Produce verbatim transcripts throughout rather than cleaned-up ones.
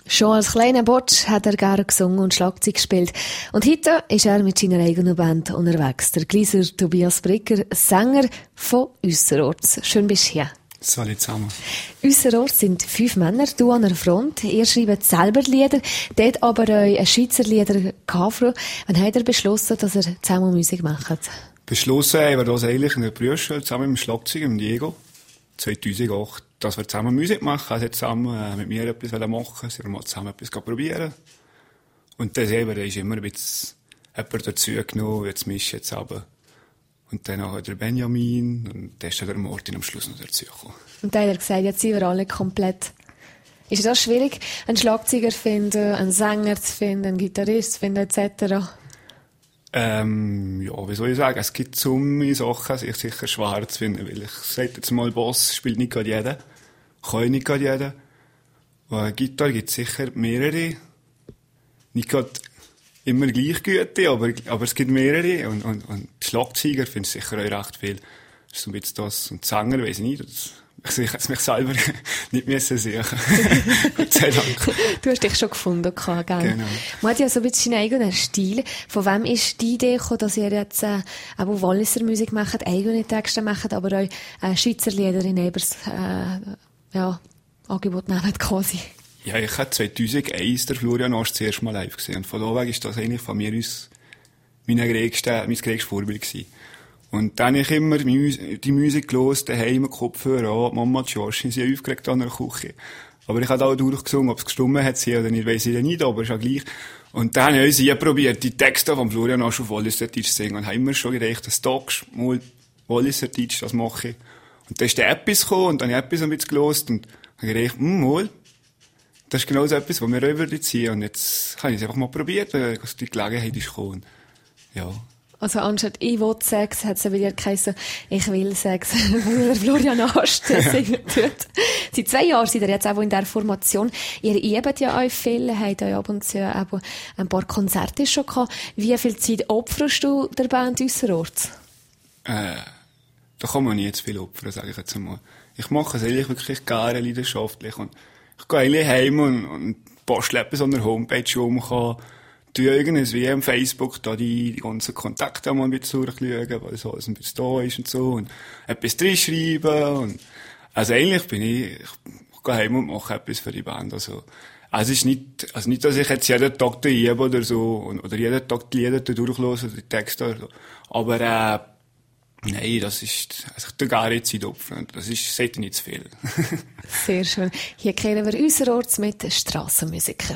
Schon als kleiner Botsch hat er gerne gesungen und Schlagzeug gespielt. Und heute ist er mit seiner eigenen Band unterwegs. Der Gleiser Tobias Bricker, Sänger von Üsserorts. Schön bist du hier. Salut zusammen. Üsserorts sind fünf Männer, du an der Front. Ihr schreibt selber Lieder, dort aber euch ein Schweizer Lieder Kafro. Wann habt ihr beschlossen, dass ihr zusammen Musik macht? Beschlossen haben wir das eigentlich in der Berufsschule zusammen mit dem Schlagzeug, mit Diego, zweitausendacht, dass wir zusammen Musik machen. Er hat zusammen äh, mit mir etwas machen, sie haben mal zusammen etwas probieren. Und dann selber, da ist immer ein bisschen jemand dazu genommen, jetzt mischt jetzt aber. Und dann auch der Benjamin, und dann ist der Martin am Schluss noch dazu gekommen. Und dann hat er gesagt, jetzt sind wir alle komplett. Ist es auch schwierig, einen Schlagzeuger zu finden, einen Sänger zu finden, einen Gitarrist zu finden, et cetera? Ähm, ja, wie soll ich sagen, es gibt so Sachen, die ich sicher schwer zu finden, weil ich sage jetzt mal, Bass spielt nicht gerade jeder, kann nicht gerade jeder. Und Gitarre gibt es sicher mehrere, nicht gerade immer gleich gute, aber, aber es gibt mehrere, und, und, und Schlagzeuger finde ich sicher auch recht viel. Das ist so ein bisschen das, und Sänger weiss ich nicht, das, ich hätte es mich selber nicht müssen sehen. Gott sei Dank. Du hast dich schon gefunden, gell? Genau. Man hat ja so ein bisschen seinen eigenen Stil. Von wem ist die Idee gekommen, dass ihr jetzt äh, auch Walliser Musik macht, eigene Texte macht, aber auch äh, Schweizer Lieder in Ebers äh, ja, Angebot nehmen quasi? Ja, ich habe zweitausendeins der Florian Asch das erste Mal live gesehen. Und von da weg ist das eigentlich von mir aus mein größtes, mein größtes Vorbild gewesen. Und dann habe ich immer die Musik gehört, daheim, Kopfhörer an, Mama und Josh sind aufgeregt an der Küche. Aber ich habe auch durchgesungen, ob es gestummen hat sie oder nicht, weiss ich nicht, aber ist ja gleich. Und dann habe ich sie probiert, die Texte von Florian Asch auf Walliserdeutsch zu singen. Und habe immer schon gedacht, dass Tag mal Walliserdeutsch das mache ich. Und dann ist der etwas gekommen, und dann habe ich etwas ein bisschen gehört, und habe gedacht, hm, mal, das ist genau so etwas, was wir auch würden ziehen. Und jetzt habe ich es einfach mal probiert, weil die Gelegenheit ist gekommen. Ja. Also anstatt «Ich will Sex» hat es bei dir geheißen «Ich will Sex», wo der Florian Asch singen tut. Seit zwei Jahren seid ihr jetzt auch in dieser Formation. Ihr übt ja euch viel, habt euch ab und zu auch ein paar Konzerte schon gehabt. Wie viel Zeit opferst du der Band Üsserorts? Äh, da kann man nicht zu viel opfern, sage ich jetzt einmal. Ich mache es eigentlich wirklich gerne leidenschaftlich. Und ich gehe eigentlich heim und, und bastle etwas an der Homepage, wo man kann du irgendwas wie am Facebook da die, die ganzen Kontakte mal ein bisschen durchschauen, weil so alles ein bisschen da ist und so, und etwas drinschreiben, und, also eigentlich bin ich, ich gehe heim und mache etwas für die Band, also, also es ist nicht, also nicht, dass ich jetzt jeden Tag da übe oder so, oder jeden Tag die Lieder da durchlose, oder die Texte oder so, aber, äh, nein, das ist, also ich tue gar nicht Zeit opfern, das ist, sollte nicht zu viel. Sehr schön. Hier kennen wir Üsserorts mit Strassenmusiker.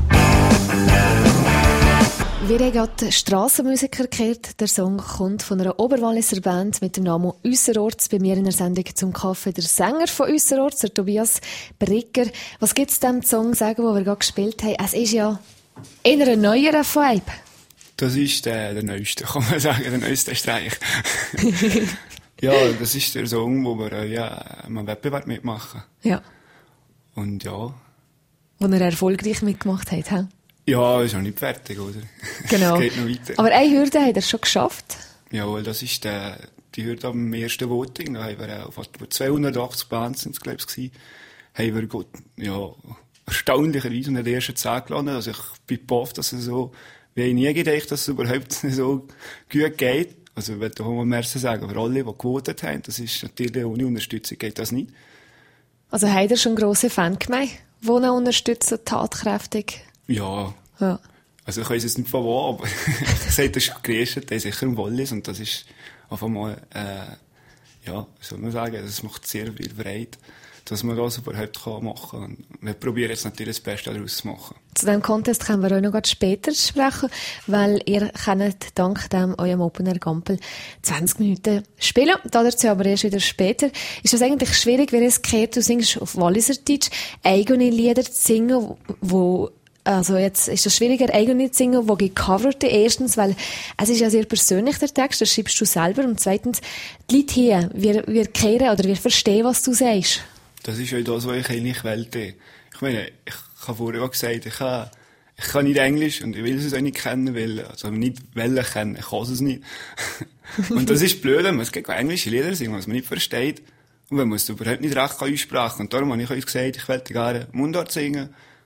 Wir haben gerade Strassenmusiker gehört. Der Song kommt von einer Oberwalliser Band mit dem Namen Üsserorts. Bei mir in der Sendung zum Kaffee der Sänger von Üsserorts, der Tobias Bricker. Was gibt es dem Song sagen, den wir gerade gespielt haben? Es ist ja eher ein neuerer Vibe. Das ist der, der neueste, kann man sagen, der neueste Streich. Ja, das ist der Song, wo wir ja einen Wettbewerb mitmachen. Ja. Und ja. Wo er erfolgreich mitgemacht hat, he? Ja, ist noch nicht fertig, oder? Genau. Es geht noch weiter. Aber eine Hürde hat er schon geschafft. Jawohl, das ist der, die Hürde am ersten Voting. Da haben wir auf zweihundertachtzig Bands sind es, glaube ich, gewesen. Haben wir gut, ja, erstaunlicherweise unter den ersten zehn gelandet. Also ich bin baff, dass es so, wie ich nie gedacht, dass es überhaupt so gut geht. Also ich will auch mal mehr sagen, aber alle, die gewotet haben, das ist natürlich, ohne Unterstützung geht das nicht. Also habt ihr schon grosse Fangemeinde, die ihn unterstützen, tatkräftig? Ja. Ja. Also ich weiss jetzt nicht von wo, aber ich sage, das ist gegrüßt, der ist sicher im Wallis, und das ist einfach mal, äh, ja, wie soll man sagen, das macht sehr viel Freude, dass man das überhaupt machen kann. Und wir probieren jetzt natürlich das Beste daraus zu machen. Zu diesem Contest können wir euch noch später sprechen, weil ihr könnt dank dem eurem Opener Gampel zwanzig Minuten spielen. Dazu aber erst wieder später. Ist das eigentlich schwierig, wenn es gehört, du singst auf Walliserdeutsch, eigene Lieder zu singen, wo also jetzt ist das schwieriger, eigene zu singen, die gecovert. Erstens, weil es ist ja sehr persönlich, der Text, das schreibst du selber. Und zweitens, die Leute hier, wir, wir kehren oder wir verstehen, was du sagst. Das ist ja das, was ich eigentlich wollte. Ich meine, ich habe vorher auch gesagt, ich kann, ich kann nicht Englisch und ich will es auch nicht kennen, weil, also nicht wollen kennen, ich kann es nicht. Und das ist blöd, wenn man englische Lieder singen, was man nicht versteht. Und wenn man es überhaupt nicht recht aussprechen kann. Und darum habe ich euch gesagt, ich wollte gerne Mundart singen.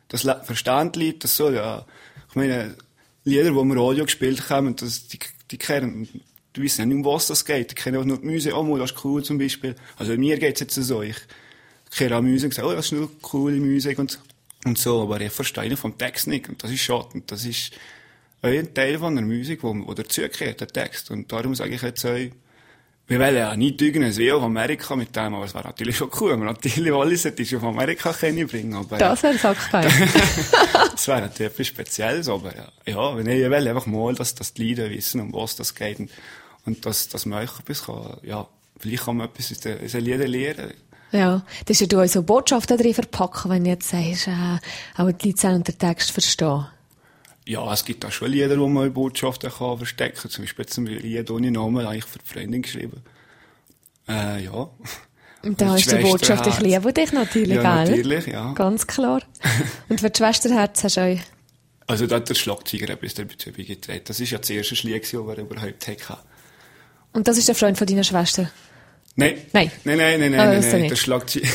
das verstehen die Leute, das so, ja. Ich meine, Lieder, die im Radio gespielt haben, das, die, die kennen, die wissen nicht, um was das geht. Die kennen auch nur die Musik, oh, das ist cool zum Beispiel. Also mir geht's jetzt so, ich kenne auch Musik und sage, oh, das ist nur coole Musik und, und so, aber ich verstehe vom Text nicht. Und das ist schade. Und das ist ein Teil von der Musik, wo, wo dazugehört, der Text. Und darum sage ich jetzt euch, wir wollen ja nicht irgendein Video auf Amerika mit dem, aber es wäre natürlich schon cool, wenn wir natürlich alles auf Amerika bringen aber das wäre sackgeil. Das wäre natürlich etwas Spezielles, aber ja, ja wenn ich will, einfach mal, dass, dass die Leute wissen, um was das geht und, und dass, dass man euch etwas kann, ja, vielleicht kann man etwas aus den, aus den Liedern lernen. Ja, das ist ja du so Botschaften drin verpacken, wenn du jetzt sagst, äh, auch die Leute sollen den Text verstehen. Ja, es gibt auch schon Lieder, wo man Botschaften kann verstecken kann. Zum Beispiel zum Lied ohne Namen eigentlich für die Freundin geschrieben. Äh, ja. Und da hast du die Botschaft, ich liebe dich natürlich, ja, gell? natürlich, ja. Ganz klar. Und für die Schwesterherz hast du euch... Also da hat der Schlagzeuger etwas dazu beigetragen. Das war ja das erste Lied, das wir überhaupt hatten. Und das ist der Freund von deiner Schwester? Nein. Nein? Nein, nein, nein, nein, nein, nein. Der Schlagzeuger,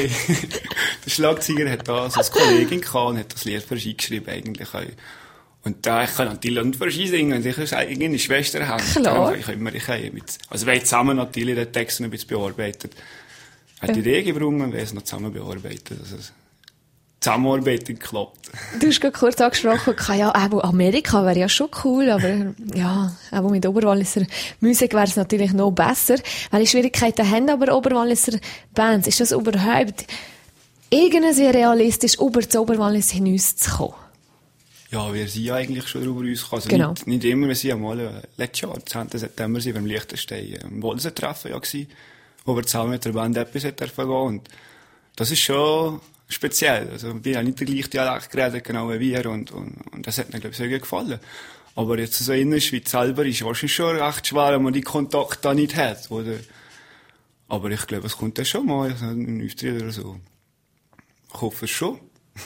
der Schlagzeuger hat da so als Kollegin gehabt und hat das Lied für sie geschrieben eigentlich auch. Und da, ich kann natürlich nicht für sie singen, und ich eine eigene Schwester haben. Klar. Ich immer, ich mit, also wir haben zusammen natürlich den Text noch ein bisschen bearbeitet. Hat die Idee gebrungen und wir haben es noch zusammen bearbeitet. Also, Zusammenarbeitung klappt. Du hast gerade kurz angesprochen, ja, auch Amerika wäre ja schon cool, aber ja, auch mit Oberwalliser Musik wäre es natürlich noch besser. Welche Schwierigkeiten haben aber Oberwalliser Bands? Ist das überhaupt irgendwie realistisch, über das Oberwallis hinaus zu kommen? Ja, wir sind ja eigentlich schon über uns gekommen. Also genau. nicht, nicht immer, wir sind ja mal, äh, letztes Jahr, zehnten September, sind wir im Liechtenstein, im Walser-Treffen ja gewesen, wo wir zusammen mit der Band etwas dürfen gehen. Und das ist schon speziell. Also, wir haben nicht den gleichen Dialekt geredet, genau wie wir, und, und, und das hat mir, glaube ich, sehr gut gefallen. Aber jetzt so in der Schweiz selber ist wahrscheinlich schon recht schwer, wenn man die Kontakte da nicht hat, oder? Aber ich glaube, es kommt dann schon mal, also ein Auftritt oder so. Ich hoffe es schon.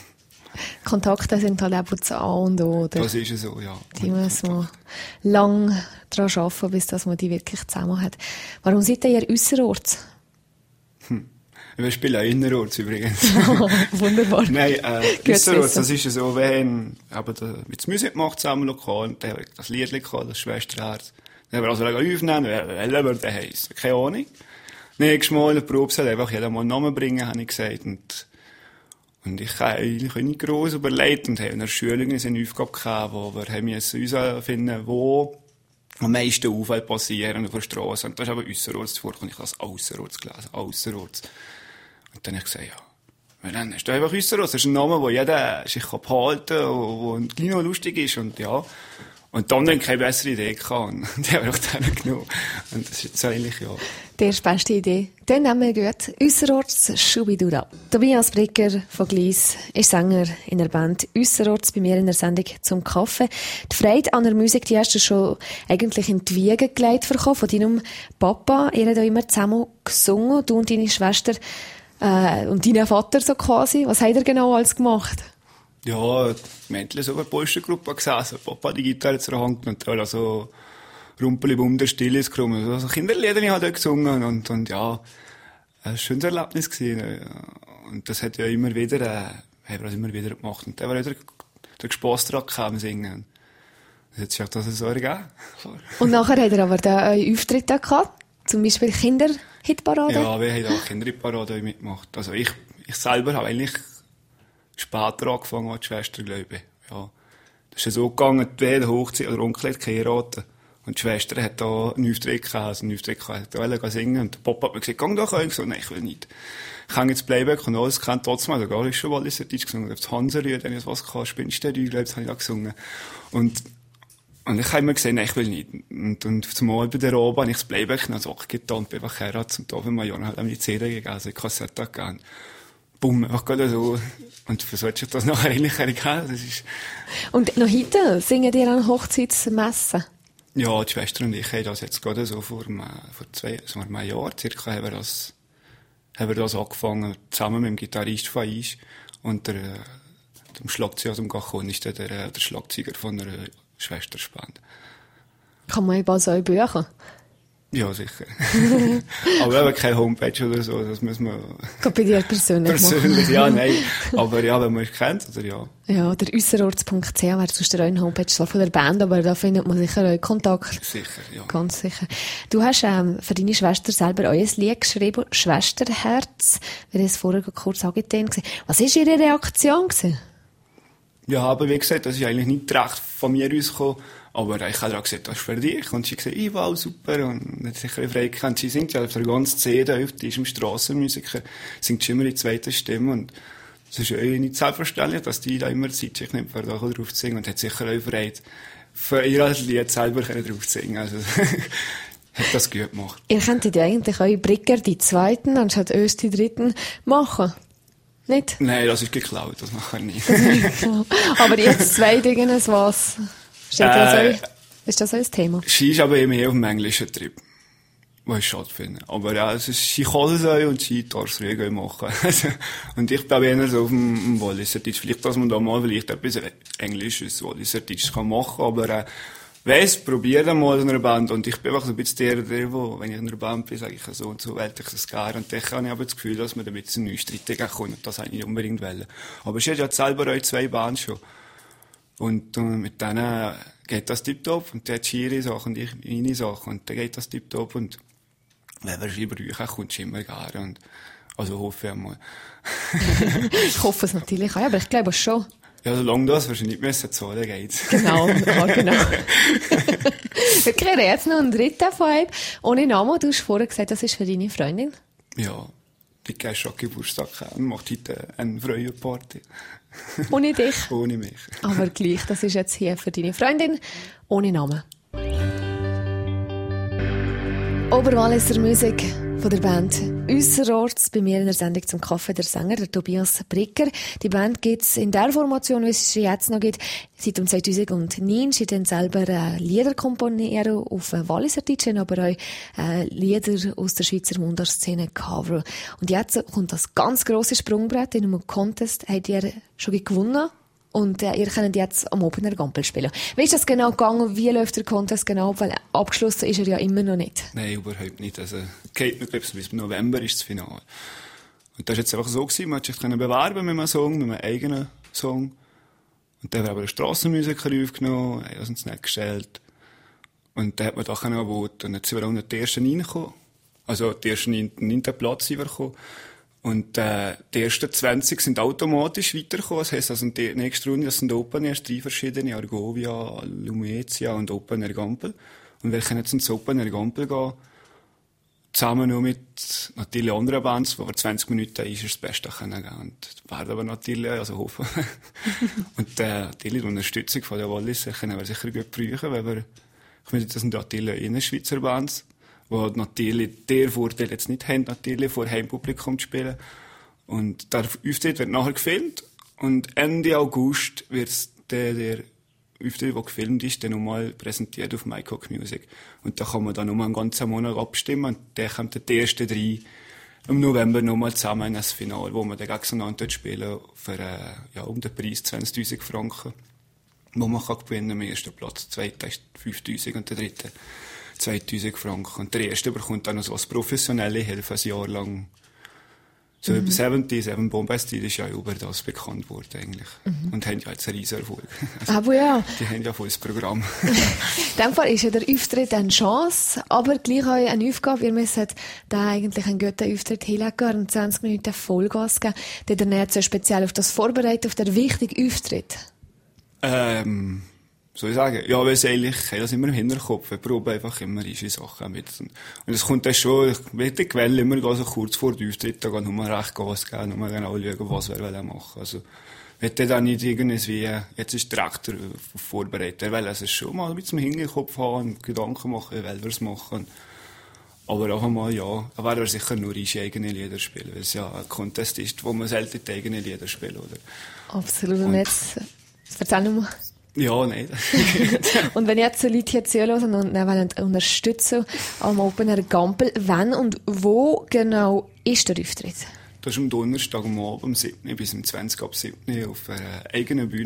Kontakte sind halt eben das A und O, oder? Das ist so, ja. Die muss man lang daran arbeiten, bis dass man die wirklich zusammen hat. Warum seid ihr ausserorts? Hm. Wir spielen auch innerorts übrigens. Oh, wunderbar. Nein, äh, ausserorts, das ist ja so, wir haben aber die Musik gemacht zusammen lokal, und dann haben wir das Lied gehabt, das Schwesterherz. Dann haben wir also aufnehmen, welcher würde der heissen? Keine Ahnung. Nächstes Mal in der Probe soll einfach jeder mal einen Namen bringen, habe ich gesagt. Und Und ich habe eigentlich nicht gross überlegt und habe in der Schule eine Aufgabe gehabt, wo wir haben uns herausfinden, wo am meisten Unfälle passieren auf der Straße. Und das ist aber ausserorts vorgekommen. Ich habe es ausserorts gelesen, ausserorts. Und dann habe ich gesagt, ja, dann ist das einfach ausserorts. Das ist ein Name, wo jeder sich behalten kann, wo noch lustig ist. Und ja, und dann habe ich keine bessere Idee gehabt. Und die habe ich dann genommen. Und das ist jetzt eigentlich, ja. Die erste beste Idee. Dann nehmen wir gut. Ausserorts Schubidura. Tobias Bricker von Gleis ist Sänger in der Band Ausserorts bei mir in der Sendung zum Kaffee. Die Freude an der Musik, die hast du schon eigentlich in die Wiege gelegt bekommen von deinem Papa. Ihr habt auch immer zusammen gesungen, du und deine Schwester äh, und dein Vater so quasi. Was habt ihr genau alles gemacht? Ja, die Mädchen so eine Polstergruppe gesessen. Papa hat die Gitarre zur Hand und dann so Rumpeli Bum der Stille ist gekommen. Also Kinderlieder habe ich dort gesungen und, und ja, ein schönes Erlebnis gewesen. Und das hat ja immer wieder, äh, haben wir das immer wieder gemacht. Und dann war wieder der Spass dran gekommen, singen. Das hat sich auch das so ergeben. Und nachher hat er aber da einen Auftritt gehabt, zum Beispiel Kinderhitparade. Ja, wir haben auch Kinderhitparade mitgemacht. Also ich, ich selber habe eigentlich später angefangen als die Schwester, glaube ich. Ja. Das ist ja so gegangen, die Hochzeit oder Onkel hat geheiratet. Und die Schwester hat da einen Auftritt gehabt, also einen Auftritt gehabt, wollte singen. Und der Papa hat mir gesagt, geh doch rein. Ich so, nein, ich will nicht. Ich habe jetzt Playback und alles kennt trotzdem, also gar nicht schon Walliser Deutsch gesungen. Das Hanserühe, dann ist was gehabt, Spinnst du, glaube ich, habe ich da gesungen. Und, und ich habe immer gesagt, nein, ich will nicht. Und, und zumal bei der Robe habe ich das Playback noch so getan und bin einfach her zum Tafelmajor und habe mir die C D gegeben, also die Kassette gegeben. Bumm, einfach gerade so. Und für so hat sich das nachher eigentlich ergeben. Das ist... Und noch heute singen die an Hochzeitsmessen? Ja, die Schwester und ich haben das jetzt gerade so vor, vor zwei, so vor einem Jahr circa haben wir das, haben wir das angefangen, zusammen mit dem Gitarrist von Eis und der, dem Schlagzeuger aus dem Gachon ist der, der, der Schlagzeuger von der Schwesterspende. Kann man eben so Bücher? Ja, sicher. Aber eben keine Homepage oder so, das muss man... Geht bei dir persönlich Persönlich, ja, nein. Aber ja, wenn man es kennt, oder ja. Ja, der äusserorts punkt c h wäre sonst eine Homepage von der Band, aber da findet man sicher auch Kontakt. Sicher, ja. Ganz sicher. Du hast ähm, für deine Schwester selber auch ein Lied geschrieben, «Schwesterherz». Wir haben es vorher kurz angetan gesehen. Was war ihre Reaktion gewesen? Ja, aber wie gesagt, das ist eigentlich nicht recht von mir ausgekommen. Aber ich habe auch gesagt, das ist für dich. Und sie hat gesagt, ich wow, super. Und hat sicher eine Freude gehabt. Sie singt ja auf der ganzen C D, die ist im Strassenmusiker, singt schon immer in zweiter Stimme. Und es ist ja nicht selbstverständlich, dass die da immer Zeit sich nimmt, da drauf zu singen. Und hat sicher auch Freude, für ihr als Lied selber drauf zu singen. Also, hat das gut gemacht. Ihr könntet ja eigentlich eure Bricker die zweiten, anstatt uns die dritten, machen. Nicht? Nein, das ist geklaut, das machen wir nicht. Aber jetzt zwei Dinge, was? Steht äh, das auch, ist das auch ein Thema? Sie ist aber mehr auf dem englischen Trip. Was ich schade finde. Aber ja, es ist, sie kann es auch und sie darf es ruhig machen. Und ich bin eher so auf dem, dem Walliser Deutsch. Vielleicht, dass man da mal vielleicht etwas Englisches, Walliser Deutsch kann machen, aber äh, weiss, probier dann mal in einer Band. Und ich bin einfach so ein bisschen der, der, wo, wenn ich in einer Band bin, sage ich so und so, wählte ich das gerne. Und dann habe ich aber das Gefühl, dass man da ein bisschen neu streiten kann. Und das habe ich nicht unbedingt wollen. Aber sie hat ja selber auch zwei Bands schon. Und, und mit denen geht das tipptopp. Und die hat ihre Sachen und ich meine Sachen. Und dann geht das tipptopp. Und wenn wir über euch kommt es immer gerne. Und, also hoffe ich einmal. Ich hoffe es natürlich auch, aber ich glaube schon. Ja, solange das wahrscheinlich nicht müssen zahlen geht's. Genau, ja, genau. Wir kriegen jetzt noch einen dritten Vibe. Ohne Namen, du hast vorher gesagt, das ist für deine Freundin. Ja, die geht schon Geburtstag und macht heute eine Freudenparty. Ohne dich? Ohne mich. Aber gleich, das ist jetzt hier für deine Freundin. Ohne Namen. Oberwalliser Musik von der Band «Äusserorts». Bei mir in der Sendung zum Kaffee der Sänger, der Tobias Bricker. Die Band gibt es in der Formation, wie es sie jetzt noch gibt, seit um zweitausendneun. Sie dann selber äh, Lieder komponieren auf äh, Walliser Deutsch, aber auch äh, Lieder aus der Schweizer Mundartszene Cover. Und jetzt kommt das ganz grosse Sprungbrett. In einem Contest habt ihr schon gewonnen. Und äh, ihr könnt jetzt am Opener Gampel spielen. Wie ist das genau gegangen? Wie läuft der Contest genau ab? Weil abgeschlossen ist er ja immer noch nicht. Nein, überhaupt nicht. Also, geht noch, glaube ich, bis November ist das Finale. Und das war jetzt einfach so gewesen, man hat sich bewerben mit einem Song, mit einem eigenen Song. Und dann haben wir aber einen Strassenmusiker aufgenommen, haben uns nicht gestellt. Und dann hat man da noch voten. Und jetzt sind wir auch nicht die ersten reingekommen. Also, die ersten neunten Platz sind wir gekommen. Und äh, die ersten zwanzig sind automatisch weitergekommen. Das heisst, also die nächste Runde, das sind Open Air, drei verschiedene, Argovia, Lumezia und Open Air Gampel. Und wir können jetzt ins Open Air Gampel gehen, zusammen nur mit natürlich anderen Bands, wo wir zwanzig Minuten ist, ist das Beste können gehen. Und werden aber natürlich, also hoffen. Und äh, natürlich die Unterstützung von der Walliser können wir sicher gut brauchen, weil wir, ich meine, das sind natürlich Innerschweizer Bands, die natürlich den Vorteil jetzt nicht haben, natürlich vor Heimpublikum zu spielen. Und der Auftritt wird nachher gefilmt und Ende August wird der, der Auftritt, der gefilmt ist, dann nochmal präsentiert auf MyCock Music. Und da kann man dann nochmal einen ganzen Monat abstimmen und dann kommen die ersten drei im November nochmal zusammen in das Finale, wo man dann gegeneinander spielen für äh, ja, um den Preis zwanzigtausend Franken, wo man kann gewinnen am ersten Platz. Der zweite ist fünftausend und der dritte zweitausend Franken. Und der erste bekommt dann noch so was professionelle Hilfe, ein Jahr lang. So mhm. über siebzig, Seven Bombay-Stil ist ja über das bekannt worden, eigentlich. Mhm. Und haben ja jetzt einen riesen Erfolg. Also, aber ja. Die haben ja volles Programm. In dem Fall ist ja der Auftritt eine Chance, aber gleich auch eine Aufgabe. Ihr müsst da eigentlich einen guten Auftritt hinlegen und zwanzig Minuten Vollgas geben. Der dann nicht so speziell auf das vorbereitet, auf den wichtigen Auftritt. Ähm, soll ich sagen? Ja, weil es eigentlich, ich habe das immer im Hinterkopf. Ich probe einfach immer ische Sachen mit. Und es kommt dann schon, ich will die Quelle immer so kurz vor dem Auftritt, da kann nur recht Gas geben, nur genau schauen, was wir machen wollen. Also, ich will dann nicht irgendwie, jetzt ist direkt vorbereitet, weil es schon mal mit dem Hinterkopf haben und Gedanken machen, wie wir es machen. Aber auch einmal, ja, da werden wir sicher nur ihre eigenen Lieder spielen, weil es ja ein Contest ist, wo man selten die eigenen Lieder spielt, oder? Absolut. Und jetzt, erzähl nochmal. Ja, nein. Und wenn jetzt Leute hier zuhören und wollen unterstützen am Open Air Gampel, wann und wo genau ist der Auftritt? Das ist am Donnerstag am Abend, am siebten bis am zwanzig ab siebten auf einer eigenen Bühne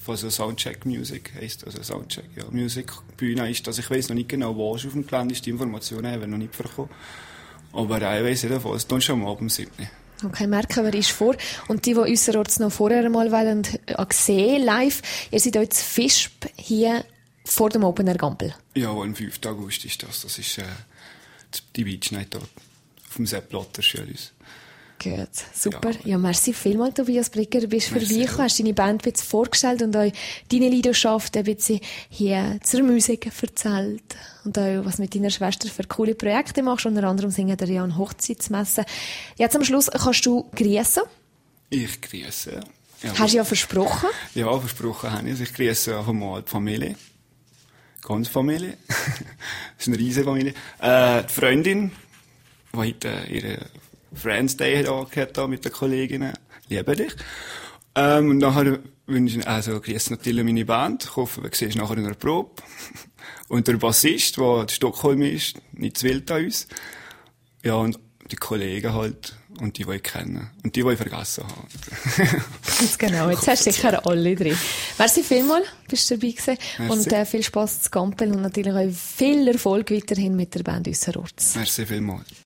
von so Soundcheck Music heisst, also Soundcheck, ja, Musikbühne ist das. Ich weiss noch nicht genau, wo es auf dem Gelände ist, die Informationen haben wir noch nicht bekommen. Aber äh, ich weiss nicht, was, es tun schon mal am siebten Okay, merken wir ist vor. Und die, die unserorts noch vorher mal wollen, äh, sehen, live, ihr seid heute zu Visp hier vor dem Open Air Gampel. Ja, am fünften August ist das. Das ist äh, die Beach Night dort. Auf dem Sepp Blatter Schölis. Gut, super. Ja, ja merci vielmals, Tobias Brigger. Du bist vorbeigekommen, hast deine Band ein bisschen vorgestellt und euch deine Leidenschaft ein bisschen hier zur Musik erzählt. Und auch, was mit deiner Schwester für coole Projekte machst. Unter anderem singen ihr ja an Hochzeitsmessen. Jetzt am Schluss kannst du grüßen. Ich grüße. Ja, hast du ja versprochen. Ja, versprochen habe ich. Ich grüße einfach mal die Familie. Ganz Familie. Das ist eine riesige Familie. Äh, die Freundin, die heute ihre Friends Day hat angehört da mit den Kolleginnen. Liebe dich. Ähm, und nachher wünsche ich, also, grüße natürlich meine Band. Ich hoffe, du siehst nachher in einer Probe. Und der Bassist, der in Stockholm ist, nicht zu wild an uns. Ja, und die Kollegen halt. Und die, die ich kenne. Und die, die ich vergessen habe. Ganz genau. Jetzt hast du sicher alle drin. Merci vielmals, bist du dabei gewesen. Merci. Und äh, viel Spass zu Gampel und natürlich auch viel Erfolg weiterhin mit der Band Unserorts. Merci vielmals.